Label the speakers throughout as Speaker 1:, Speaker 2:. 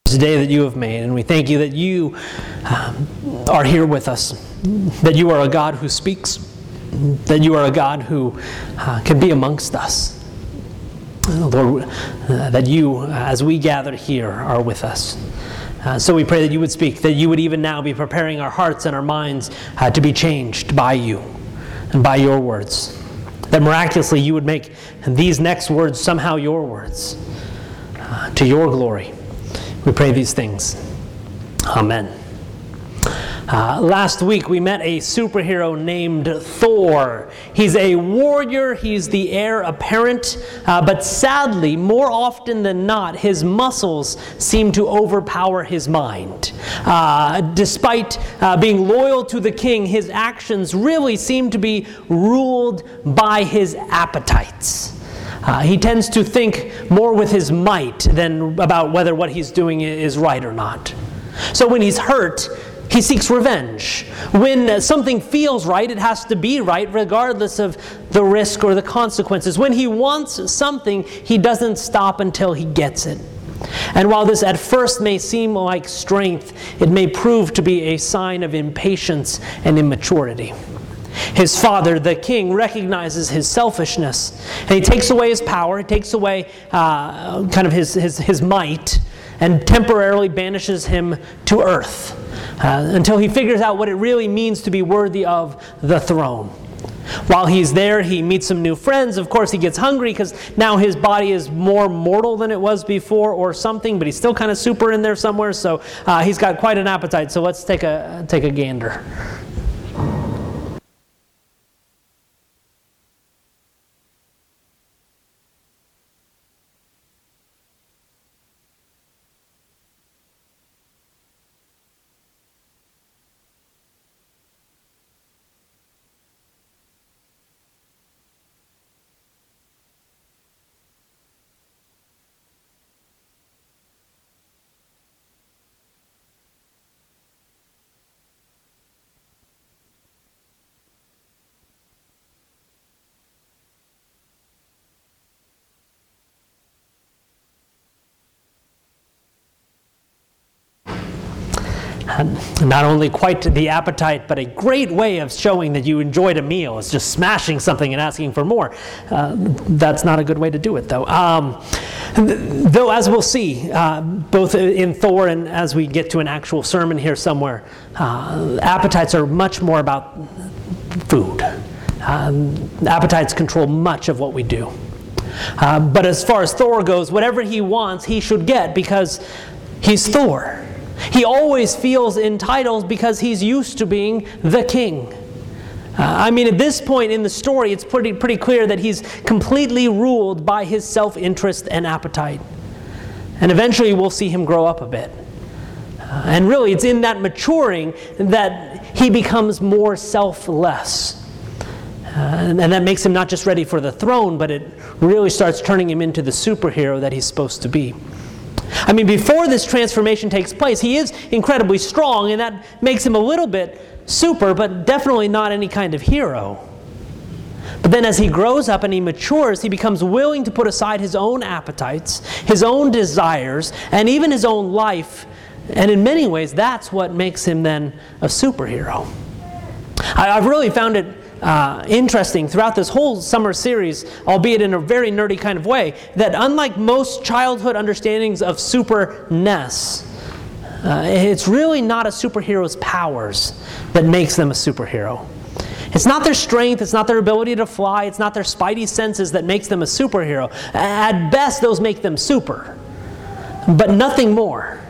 Speaker 1: Day that you have made, and we thank you that you are here with us, that you are a God who speaks, that you are a God who can be amongst us. Lord, that you, as we gather here, are with us. So we pray that you would speak, that you would even now be preparing our hearts and our minds to be changed by you and by your words. That miraculously you would make these next words somehow your words, to your glory. We pray these things. Amen. Last week we met a superhero named Thor. He's a warrior, he's the heir apparent, but sadly, more often than not, his muscles seem to overpower his mind. Despite being loyal to the king, his actions really seem to be ruled by his appetites. He tends to think more with his might than about whether what he's doing is right or not. So when he's hurt, he seeks revenge. When something feels right, it has to be right regardless of the risk or the consequences. When he wants something, he doesn't stop until he gets it. And while this at first may seem like strength, it may prove to be a sign of impatience and immaturity. His father, the king, recognizes his selfishness, and he takes away his power, he takes away kind of his might, and temporarily banishes him to earth until he figures out what it really means to be worthy of the throne. While he's there, he meets some new friends. Of course, he gets hungry because now his body is more mortal than it was before or something, but he's still kind of super in there somewhere, so he's got quite an appetite. So let's take a gander. Not only quite the appetite, but a great way of showing that you enjoyed a meal is just smashing something and asking for more. That's not a good way to do it, though. Though, as we'll see, both in Thor and as we get to an actual sermon here somewhere, appetites are much more about food. Appetites control much of what we do. But as far as Thor goes, whatever he wants, he should get because he's Thor. He always feels entitled because he's used to being the king. At this point in the story, it's pretty clear that he's completely ruled by his self-interest and appetite. And eventually we'll see him grow up a bit. And really, it's in that maturing that he becomes more selfless. And that makes him not just ready for the throne, but it really starts turning him into the superhero that he's supposed to be. Before this transformation takes place, he is incredibly strong, and that makes him a little bit super, but definitely not any kind of hero. But then as he grows up and he matures, he becomes willing to put aside his own appetites, his own desires, and even his own life. And in many ways, that's what makes him then a superhero. I've really found it interesting throughout this whole summer series, albeit in a very nerdy kind of way, that unlike most childhood understandings of superness, it's really not a superhero's powers that makes them a superhero. It's not their strength, it's not their ability to fly, it's not their spidey senses that makes them a superhero. At best, those make them super, but nothing more.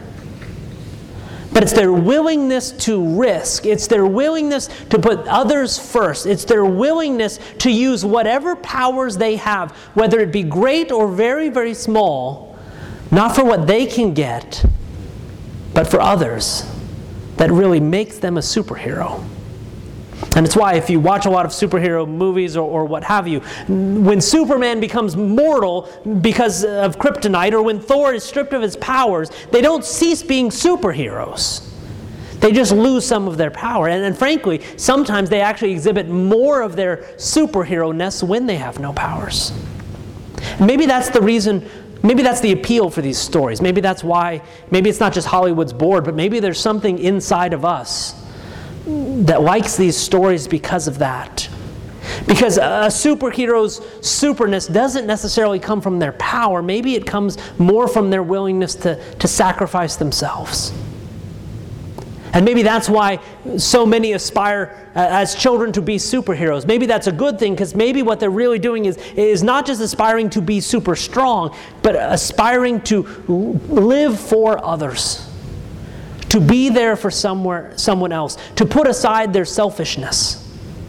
Speaker 1: But it's their willingness to risk. It's their willingness to put others first. It's their willingness to use whatever powers they have, whether it be great or very, very small, not for what they can get, but for others, that really makes them a superhero. And it's why if you watch a lot of superhero movies or what have you, when Superman becomes mortal because of kryptonite, or when Thor is stripped of his powers, they don't cease being superheroes. They just lose some of their power. And frankly, sometimes they actually exhibit more of their superhero-ness when they have no powers. And maybe that's the reason maybe that's the appeal for these stories. Maybe that's why, maybe it's not just Hollywood's bored, but maybe there's something inside of us that likes these stories because of that. Because a superhero's superness doesn't necessarily come from their power. Maybe it comes more from their willingness to sacrifice themselves. And maybe that's why so many aspire as children to be superheroes. Maybe that's a good thing, because maybe what they're really doing is not just aspiring to be super strong, but aspiring to live for others. To be there for someone else. To put aside their selfishness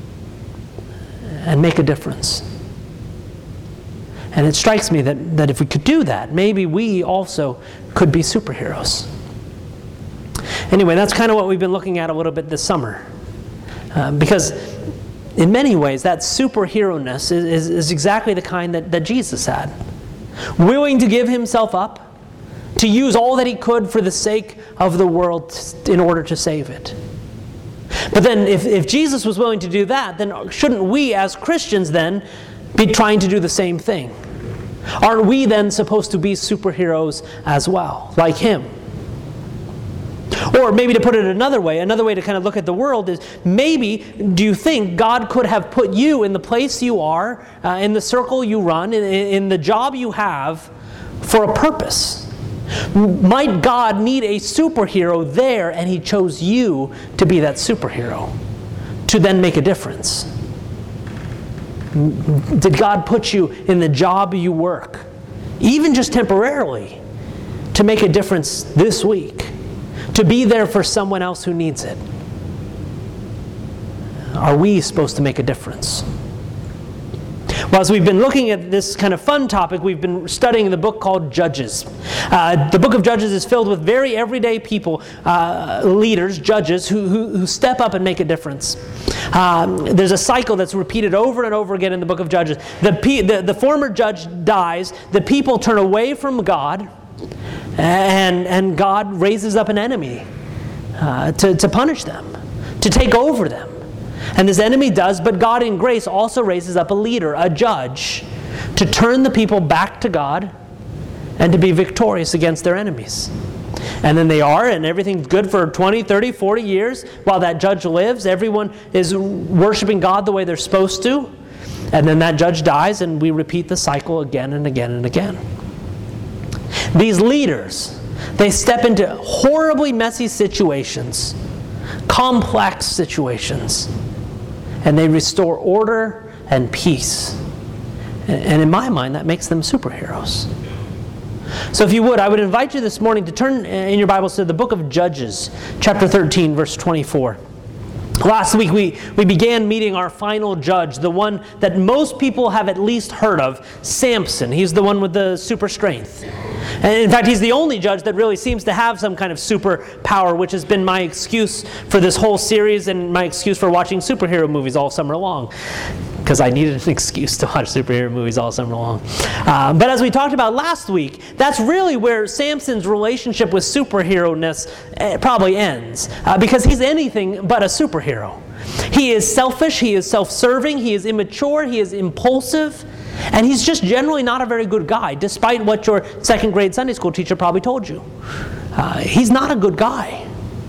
Speaker 1: and make a difference. And it strikes me that if we could do that, maybe we also could be superheroes. Anyway, that's kind of what we've been looking at a little bit this summer. Because in many ways, that superhero-ness is exactly the kind that Jesus had. Willing to give himself up, to use all that he could for the sake of the world in order to save it. But then if Jesus was willing to do that, then shouldn't we as Christians then be trying to do the same thing? Aren't we then supposed to be superheroes as well, like him? Or maybe to put it another way to kind of look at the world is, maybe do you think God could have put you in the place you are, in the circle you run, in the job you have, for a purpose? Might God need a superhero there, and he chose you to be that superhero, to then make a difference? Did God put you in the job you work, even just temporarily, to make a difference this week? To be there for someone else who needs it? Are we supposed to make a difference? Well, as we've been looking at this kind of fun topic, we've been studying the book called Judges. The book of Judges is filled with very everyday people, leaders, judges, who step up and make a difference. There's a cycle that's repeated over and over again in the book of Judges. The former judge dies, the people turn away from God, and God raises up an enemy to punish them, to take over them. And this enemy does, but God in grace also raises up a leader, a judge, to turn the people back to God and to be victorious against their enemies. And then they are, and everything's good for 20, 30, 40 years. While that judge lives, everyone is worshiping God the way they're supposed to. And then that judge dies, and we repeat the cycle again and again and again. These leaders, they step into horribly messy situations, complex situations, and they restore order and peace. And in my mind, that makes them superheroes. So if you would, I would invite you this morning to turn in your Bibles to the book of Judges, chapter 13, verse 24. Last week we began meeting our final judge, the one that most people have at least heard of, Samson. He's the one with the super strength. And in fact, he's the only judge that really seems to have some kind of super power, which has been my excuse for this whole series and my excuse for watching superhero movies all summer long. Because I needed an excuse to watch superhero movies all summer long. But as we talked about last week, that's really where Samson's relationship with superhero-ness probably ends. Because he's anything but a superhero. He is selfish, he is self-serving, he is immature, he is impulsive, and he's just generally not a very good guy, despite what your second grade Sunday school teacher probably told you. He's not a good guy.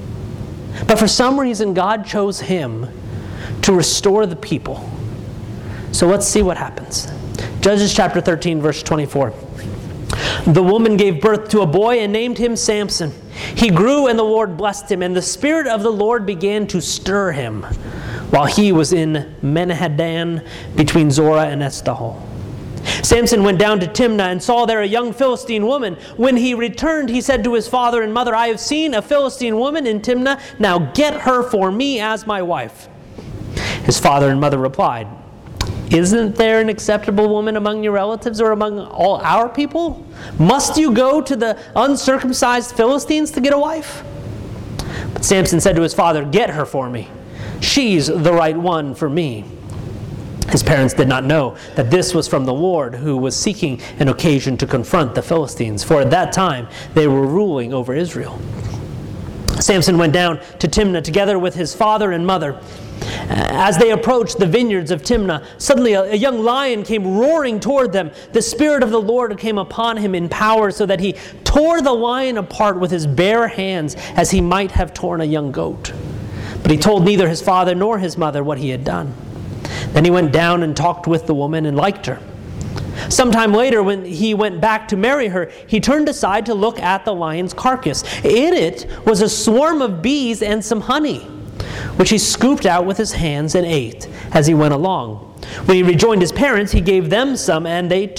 Speaker 1: But for some reason, God chose him to restore the people. So let's see what happens. Judges chapter 13, verse 24. The woman gave birth to a boy and named him Samson. He grew and the Lord blessed him, and the Spirit of the Lord began to stir him while he was in Menhadan between Zorah and Eshtaol. Samson went down to Timnah and saw there a young Philistine woman. When he returned, he said to his father and mother, I have seen a Philistine woman in Timnah. Now get her for me as my wife. His father and mother replied, Isn't there an acceptable woman among your relatives or among all our people? Must you go to the uncircumcised Philistines to get a wife? But Samson said to his father, Get her for me. She's the right one for me. His parents did not know that this was from the Lord, who was seeking an occasion to confront the Philistines, for at that time they were ruling over Israel. Samson went down to Timnah together with his father and mother. As they approached the vineyards of Timnah, suddenly a young lion came roaring toward them. The Spirit of the Lord came upon him in power, so that he tore the lion apart with his bare hands, as he might have torn a young goat. But he told neither his father nor his mother what he had done. Then he went down and talked with the woman and liked her. Sometime later, when he went back to marry her, he turned aside to look at the lion's carcass. In it was a swarm of bees and some honey, which he scooped out with his hands and ate as he went along. When he rejoined his parents, he gave them some, and they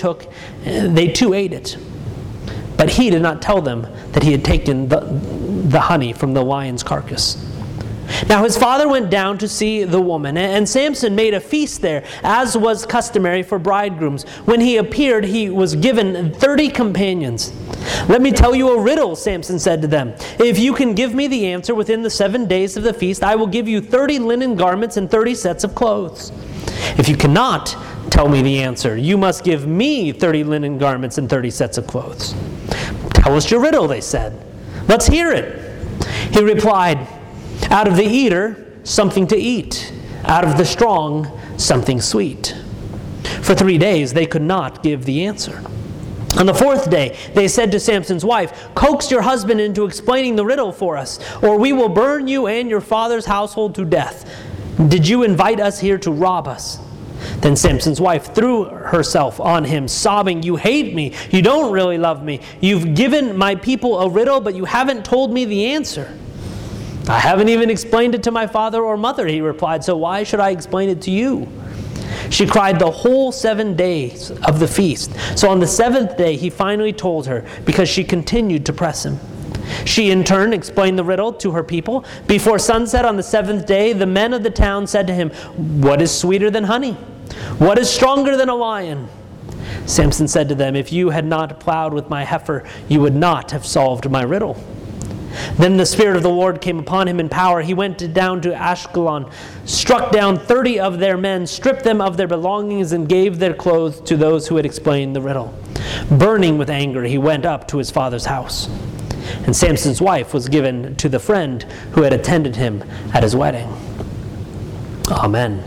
Speaker 1: too ate it. But he did not tell them that he had taken the honey from the lion's carcass. Now his father went down to see the woman, and Samson made a feast there, as was customary for bridegrooms. When he appeared, he was given 30 companions. "Let me tell you a riddle," Samson said to them. "If you can give me the answer within the 7 days of the feast, I will give you 30 linen garments and 30 sets of clothes. If you cannot tell me the answer, you must give me 30 linen garments and 30 sets of clothes." "Tell us your riddle," they said. "Let's hear it." He replied, "Out of the eater, something to eat. Out of the strong, something sweet." For 3 days they could not give the answer. On the 4th day, they said to Samson's wife, "Coax your husband into explaining the riddle for us, or we will burn you and your father's household to death. Did you invite us here to rob us?" Then Samson's wife threw herself on him, sobbing, "You hate me. You don't really love me. You've given my people a riddle, but you haven't told me the answer." "I haven't even explained it to my father or mother," he replied, "so why should I explain it to you?" She cried the whole 7 days of the feast. So on the 7th day he finally told her, because she continued to press him. She in turn explained the riddle to her people. Before sunset on the 7th day, the men of the town said to him, "What is sweeter than honey? What is stronger than a lion?" Samson said to them, "If you had not plowed with my heifer, you would not have solved my riddle." Then the Spirit of the Lord came upon him in power. He went down to Ashkelon, struck down 30 of their men, stripped them of their belongings, and gave their clothes to those who had explained the riddle. Burning with anger, he went up to his father's house. And Samson's wife was given to the friend who had attended him at his wedding. Amen.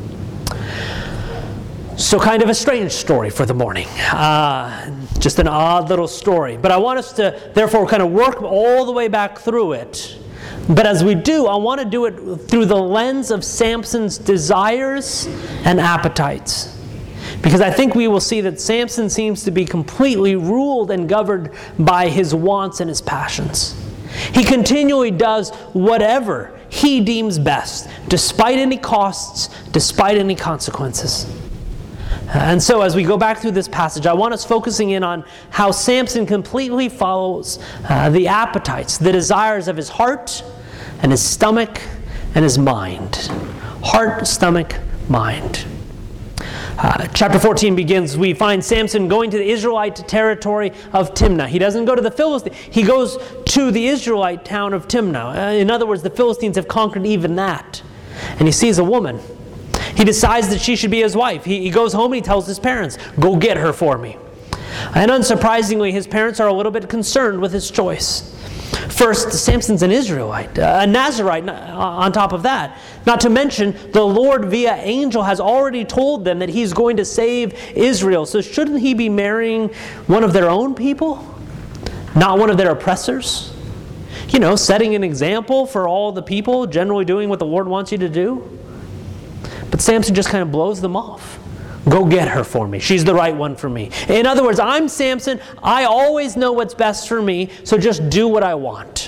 Speaker 1: So kind of a strange story for the morning. Just an odd little story. But I want us to, therefore, kind of work all the way back through it. But as we do, I want to do it through the lens of Samson's desires and appetites. Because I think we will see that Samson seems to be completely ruled and governed by his wants and his passions. He continually does whatever he deems best, despite any costs, despite any consequences. And so as we go back through this passage, I want us focusing in on how Samson completely follows the appetites, the desires of his heart and his stomach and his mind. Heart, stomach, mind. Chapter 14 begins, we find Samson going to the Israelite territory of Timnah. He doesn't go to the Philistines. He goes to the Israelite town of Timnah. In other words, the Philistines have conquered even that. And he sees a woman. He decides that she should be his wife. He goes home and he tells his parents, "Go get her for me." And unsurprisingly, his parents are a little bit concerned with his choice. First, Samson's an Israelite, a Nazirite on top of that. Not to mention, the Lord via angel has already told them that he's going to save Israel. So shouldn't he be marrying one of their own people? Not one of their oppressors? You know, setting an example for all the people, generally doing what the Lord wants you to do. But Samson just kind of blows them off. Go get her for me. She's the right one for me. In other words, I'm Samson. I always know what's best for me, so just do what I want.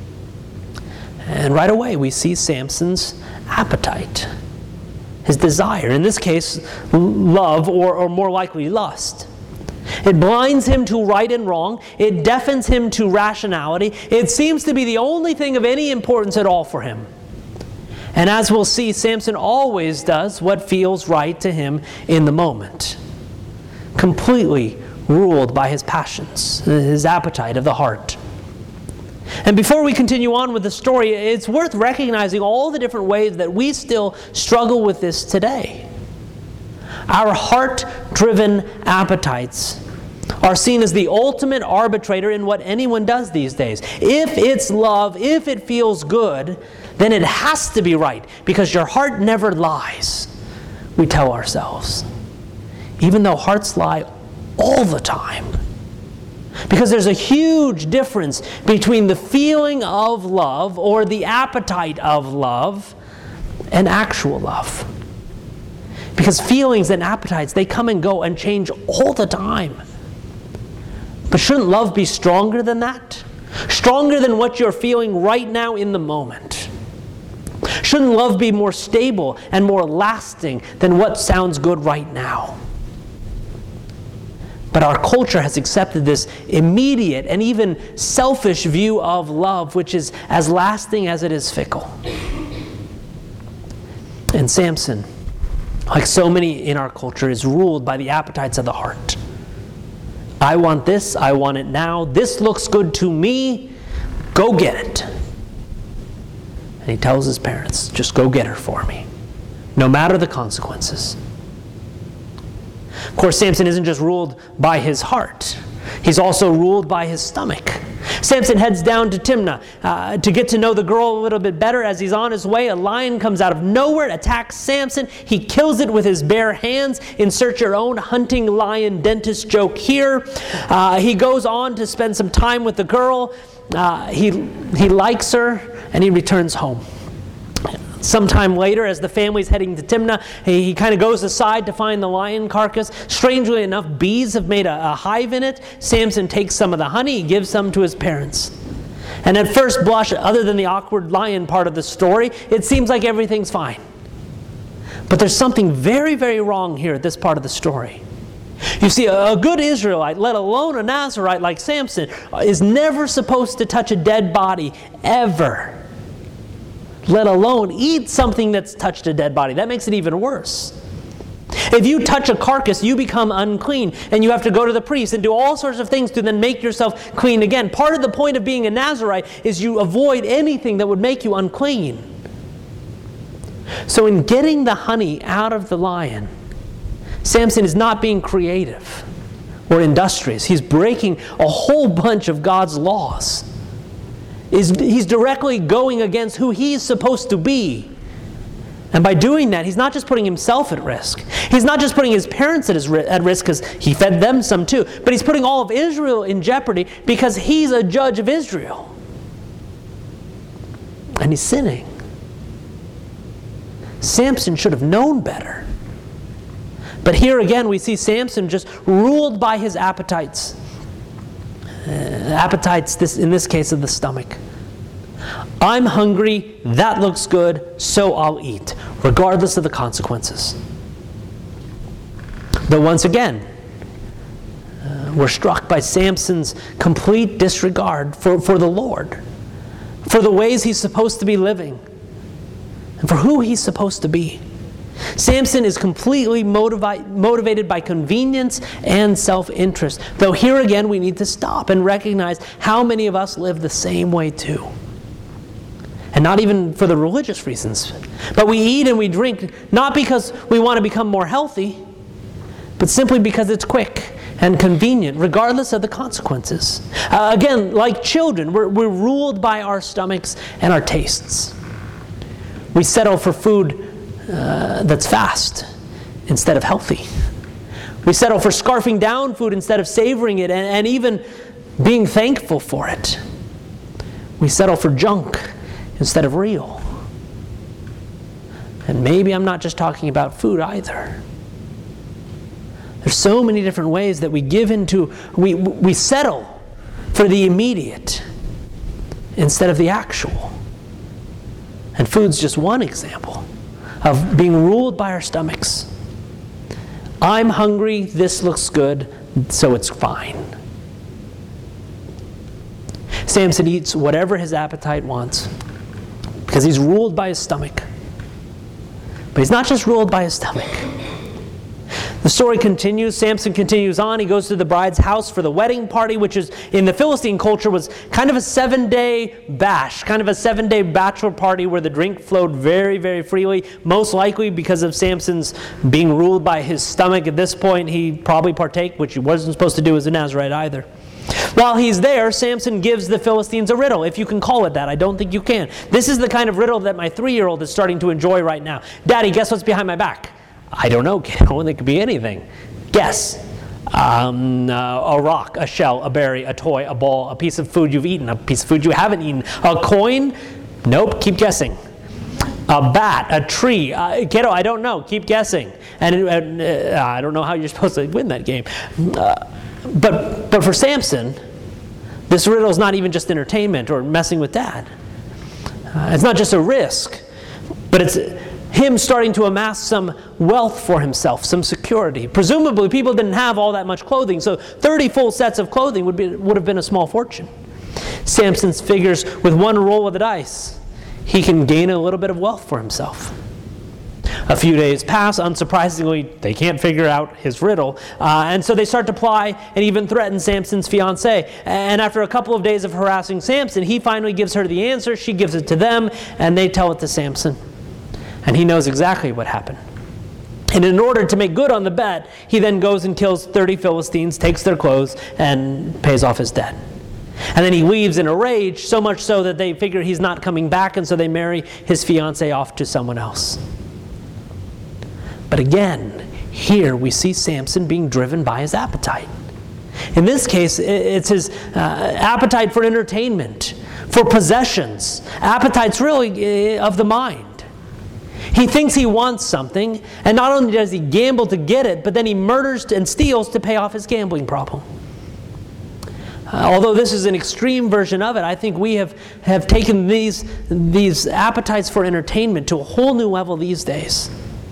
Speaker 1: And right away we see Samson's appetite, his desire. In this case, love, or more likely lust. It blinds him to right and wrong. It deafens him to rationality. It seems to be the only thing of any importance at all for him. And as we'll see, Samson always does what feels right to him in the moment. Completely ruled by his passions, his appetite of the heart. And before we continue on with the story, it's worth recognizing all the different ways that we still struggle with this today. Our heart-driven appetites are seen as the ultimate arbitrator in what anyone does these days. If it's love, if it feels good, then it has to be right, because your heart never lies, we tell ourselves. Even though hearts lie all the time. Because there's a huge difference between the feeling of love or the appetite of love and actual love. Because feelings and appetites, they come and go and change all the time. But shouldn't love be stronger than that? Stronger than what you're feeling right now in the moment? Shouldn't love be more stable and more lasting than what sounds good right now? But our culture has accepted this immediate and even selfish view of love, which is as lasting as it is fickle. And Samson, like so many in our culture, is ruled by the appetites of the heart. I want this, I want it now, this looks good to me, go get it. And he tells his parents, just go get her for me, no matter the consequences. Of course, Samson isn't just ruled by his heart. He's also ruled by his stomach. Samson heads down to Timnah to get to know the girl a little bit better. As he's on his way, a lion comes out of nowhere, attacks Samson. He kills it with his bare hands. Insert your own hunting lion dentist joke here. He goes on to spend some time with the girl. He likes her, and he returns home. Sometime later, as the family's heading to Timnah, he kind of goes aside to find the lion carcass. Strangely enough, bees have made a hive in it. Samson takes some of the honey, he gives some to his parents. And at first blush, other than the awkward lion part of the story, it seems like everything's fine. But there's something very, very wrong here at this part of the story. You see, a good Israelite, let alone a Nazirite like Samson, is never supposed to touch a dead body, ever. Let alone eat something that's touched a dead body. That makes it even worse. If you touch a carcass, you become unclean, and you have to go to the priest and do all sorts of things to then make yourself clean again. Part of the point of being a Nazirite is you avoid anything that would make you unclean. So in getting the honey out of the lion, Samson is not being creative or industrious. He's breaking a whole bunch of God's laws. He's directly going against who he's supposed to be. And by doing that, he's not just putting himself at risk. He's not just putting his parents at risk because he fed them some too. But he's putting all of Israel in jeopardy because he's a judge of Israel. And he's sinning. Samson should have known better. But here again we see Samson just ruled by his appetites. In this case of the stomach. I'm hungry, that looks good, so I'll eat, regardless of the consequences. Though once again, we're struck by Samson's complete disregard for the Lord, for the ways he's supposed to be living, and for who he's supposed to be. Samson is completely motivated by convenience and self-interest. Though here again we need to stop and recognize how many of us live the same way too. And not even for the religious reasons. But we eat and we drink not because we want to become more healthy, but simply because it's quick and convenient, regardless of the consequences. Again, like children, we're ruled by our stomachs and our tastes. We settle for food that's fast instead of healthy. We settle for scarfing down food instead of savoring it and even being thankful for it. We settle for junk instead of real. And maybe I'm not just talking about food either. There's so many different ways that we give into, we settle for the immediate instead of the actual. And food's just one example of being ruled by our stomachs. I'm hungry, this looks good, so it's fine. Samson eats whatever his appetite wants because he's ruled by his stomach. But he's not just ruled by his stomach. The story continues. Samson continues on. He goes to the bride's house for the wedding party, which is, in the Philistine culture, was kind of a 7-day bash, kind of a 7-day bachelor party where the drink flowed very, very freely. Most likely because of Samson's being ruled by his stomach at this point, he probably partake, which he wasn't supposed to do as a Nazirite either. While he's there, Samson gives the Philistines a riddle, if you can call it that. I don't think you can. This is the kind of riddle that my 3-year-old is starting to enjoy right now. Daddy, guess what's behind my back? I don't know, kiddo. It could be anything. Guess. A rock, a shell, a berry, a toy, a ball, a piece of food you've eaten, a piece of food you haven't eaten, a coin. Nope, keep guessing. A bat, a tree. Kiddo, I don't know. Keep guessing. And I don't know how you're supposed to win that game. But for Samson, this riddle is not even just entertainment or messing with Dad. It's not just a risk, but it's him starting to amass some wealth for himself, some security. Presumably, people didn't have all that much clothing, so 30 full sets of clothing would have been a small fortune. Samson figures with one roll of the dice, he can gain a little bit of wealth for himself. A few days pass. Unsurprisingly, they can't figure out his riddle. And so they start to ply and even threaten Samson's fiancée. And after a couple of days of harassing Samson, he finally gives her the answer. She gives it to them, and they tell it to Samson. And he knows exactly what happened. And in order to make good on the bet, he then goes and kills 30 Philistines, takes their clothes, and pays off his debt. And then he leaves in a rage, so much so that they figure he's not coming back, and so they marry his fiancée off to someone else. But again, here we see Samson being driven by his appetite. In this case, it's his appetite for entertainment, for possessions. Appetite's really of the mind. He thinks he wants something, and not only does he gamble to get it, but then he murders and steals to pay off his gambling problem. Although this is an extreme version of it, I think we have taken these appetites for entertainment to a whole new level these days.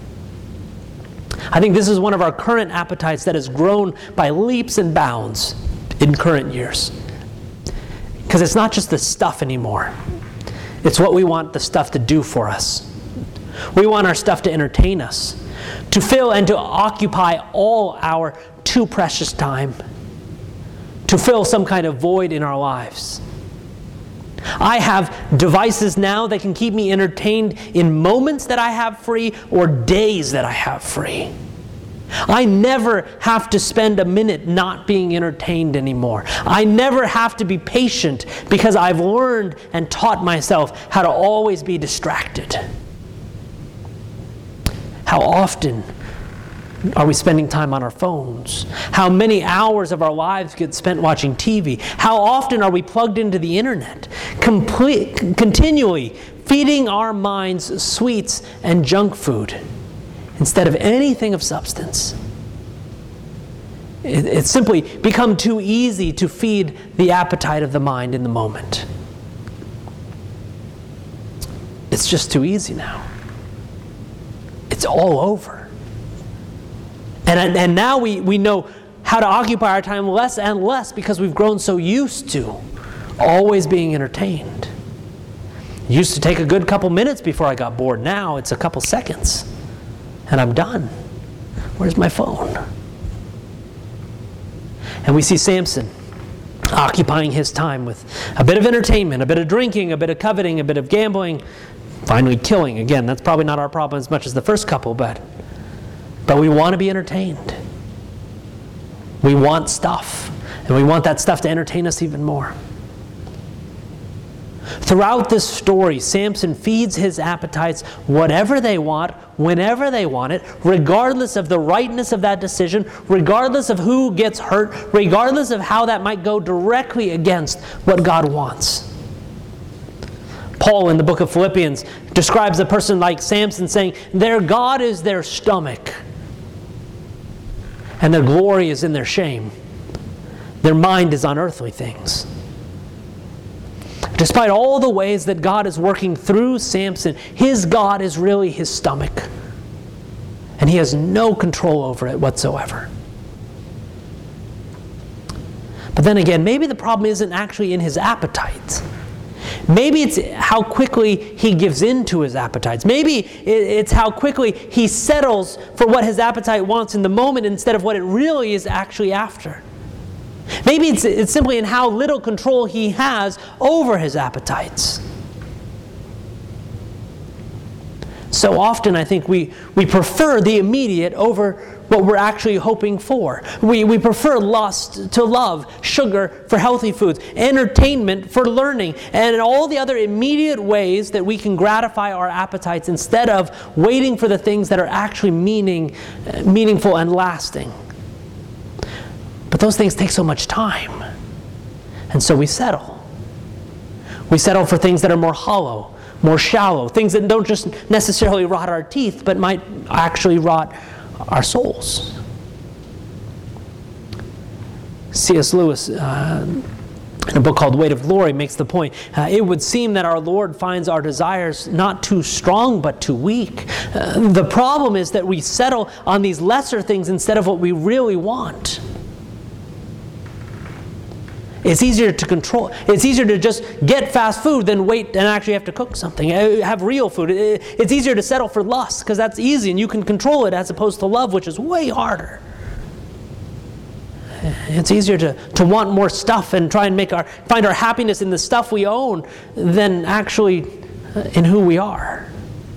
Speaker 1: I think this is one of our current appetites that has grown by leaps and bounds in current years. Because it's not just the stuff anymore. It's what we want the stuff to do for us. We want our stuff to entertain us, to fill and to occupy all our too precious time, to fill some kind of void in our lives. I have devices now that can keep me entertained in moments that I have free or days that I have free. I never have to spend a minute not being entertained anymore. I never have to be patient because I've learned and taught myself how to always be distracted. How often are we spending time on our phones? How many hours of our lives get spent watching TV? How often are we plugged into the internet, continually feeding our minds sweets and junk food instead of anything of substance? It's simply become too easy to feed the appetite of the mind in the moment. It's just too easy now. It's all over. And now we know how to occupy our time less and less because we've grown so used to always being entertained. It used to take a good couple minutes before I got bored. Now it's a couple seconds and I'm done. Where's my phone? And we see Samson occupying his time with a bit of entertainment, a bit of drinking, a bit of coveting, a bit of gambling, finally killing. Again, that's probably not our problem as much as the first couple, but we want to be entertained. We want stuff, and we want that stuff to entertain us even more. Throughout this story, Samson feeds his appetites whatever they want, whenever they want it, regardless of the rightness of that decision, regardless of who gets hurt, regardless of how that might go directly against what God wants. Paul in the book of Philippians describes a person like Samson saying, their God is their stomach, and their glory is in their shame. Their mind is on earthly things. Despite all the ways that God is working through Samson, his God is really his stomach. And he has no control over it whatsoever. But then again, maybe the problem isn't actually in his appetite. Maybe it's how quickly he gives in to his appetites. Maybe it's how quickly he settles for what his appetite wants in the moment instead of what it really is actually after. Maybe it's simply in how little control he has over his appetites. So often I think we prefer the immediate over what we're actually hoping for. We prefer lust to love, sugar for healthy foods, entertainment for learning, and all the other immediate ways that we can gratify our appetites instead of waiting for the things that are actually meaningful and lasting. But those things take so much time. And so we settle. We settle for things that are more hollow, more shallow, things that don't just necessarily rot our teeth, but might actually rot our souls. C.S. Lewis, in a book called Weight of Glory, makes the point, it would seem that our Lord finds our desires not too strong but too weak. The problem is that we settle on these lesser things instead of what we really want. It's easier to control. It's easier to just get fast food than wait and actually have to cook something. Have real food. It's easier to settle for lust because that's easy and you can control it, as opposed to love, which is way harder. It's easier to want more stuff and try and find our happiness in the stuff we own than actually in who we are.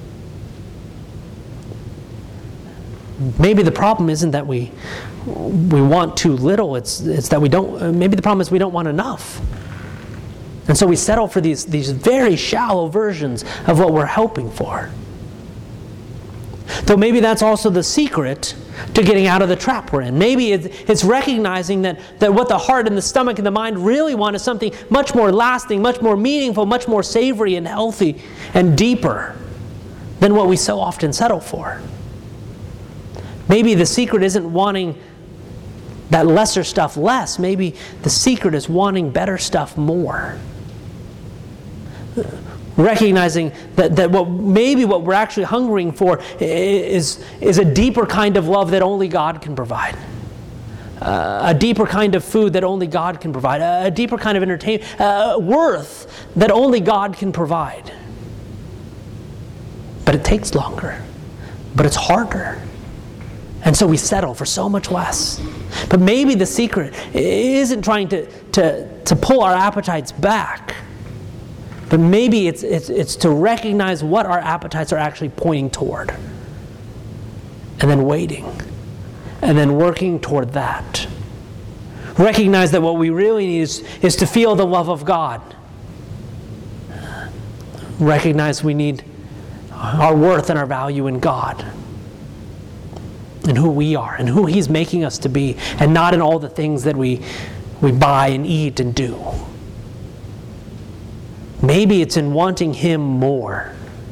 Speaker 1: Maybe the problem isn't that we want too little. It's that we don't. Maybe the problem is we don't want enough, and so we settle for these very shallow versions of what we're hoping for. Though maybe that's also the secret to getting out of the trap we're in. Maybe it's recognizing that what the heart and the stomach and the mind really want is something much more lasting, much more meaningful, much more savory and healthy and deeper than what we so often settle for. Maybe the secret isn't wanting that lesser stuff less. Maybe the secret is wanting better stuff more. Recognizing that what we're actually hungering for is a deeper kind of love that only God can provide. A deeper kind of food that only God can provide. A deeper kind of entertainment. Worth that only God can provide. But it takes longer. But it's harder. And so we settle for so much less. But maybe the secret isn't trying to pull our appetites back. But maybe it's to recognize what our appetites are actually pointing toward. And then waiting. And then working toward that. Recognize that what we really need is to feel the love of God. Recognize we need our worth and our value in God. And who we are, and who He's making us to be, and not in all the things that we buy and eat and do. Maybe it's in wanting Him more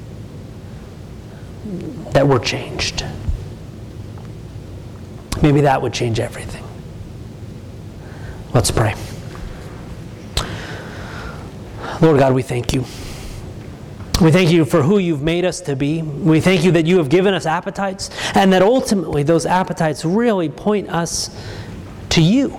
Speaker 1: that we're changed. Maybe that would change everything. Let's pray. Lord God, we thank You. We thank You for who You've made us to be. We thank You that You have given us appetites, and that ultimately those appetites really point us to You.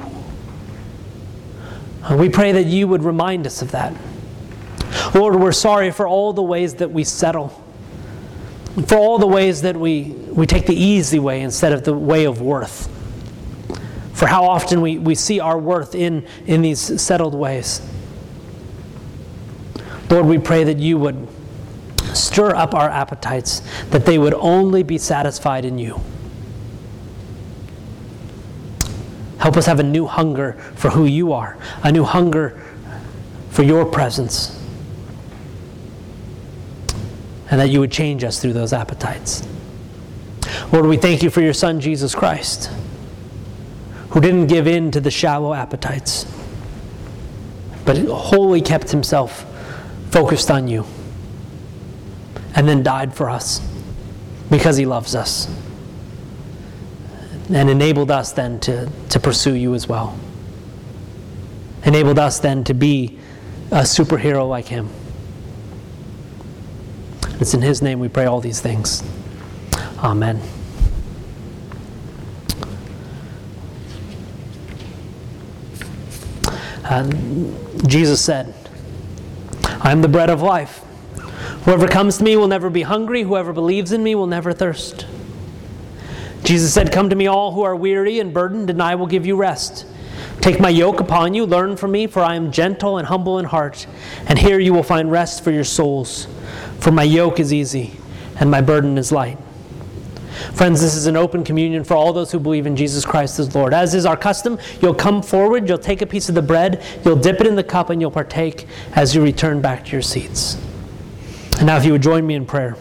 Speaker 1: We pray that You would remind us of that. Lord, we're sorry for all the ways that we settle, for all the ways that we take the easy way instead of the way of worth, for how often we see our worth in these settled ways. Lord, we pray that You would stir up our appetites, that they would only be satisfied in You. Help us have a new hunger for who You are, a new hunger for Your presence, and that You would change us through those appetites. Lord, we thank You for Your Son, Jesus Christ, who didn't give in to the shallow appetites, but wholly kept Himself focused on You, and then died for us because He loves us, and enabled us then to pursue You as well. Enabled us then to be a superhero like Him. It's in His name we pray all these things. Amen. Jesus said, I am the bread of life. Whoever comes to me will never be hungry. Whoever believes in me will never thirst. Jesus said, "Come to me all who are weary and burdened, and I will give you rest. Take my yoke upon you, learn from me, for I am gentle and humble in heart, and here you will find rest for your souls. For my yoke is easy, and my burden is light." Friends, this is an open communion for all those who believe in Jesus Christ as Lord. As is our custom, you'll come forward, you'll take a piece of the bread, you'll dip it in the cup, and you'll partake as you return back to your seats. And now if you would join me in prayer.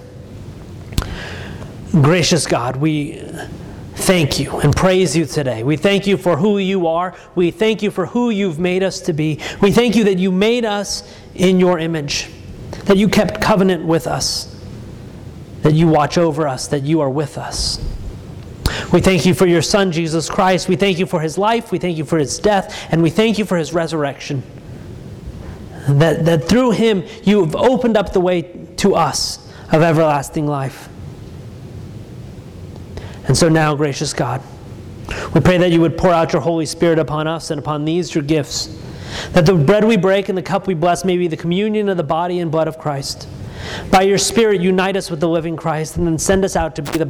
Speaker 1: Gracious God, we thank you and praise you today. We thank you for who you are. We thank you for who you've made us to be. We thank you that you made us in your image, that you kept covenant with us, that you watch over us, that you are with us. We thank you for your Son, Jesus Christ. We thank you for his life. We thank you for his death. And we thank you for his resurrection. That through him you have opened up the way to us of everlasting life. And so now, gracious God, we pray that you would pour out your Holy Spirit upon us and upon these, your gifts, that the bread we break and the cup we bless may be the communion of the body and blood of Christ. By your Spirit, unite us with the living Christ, and then send us out to be the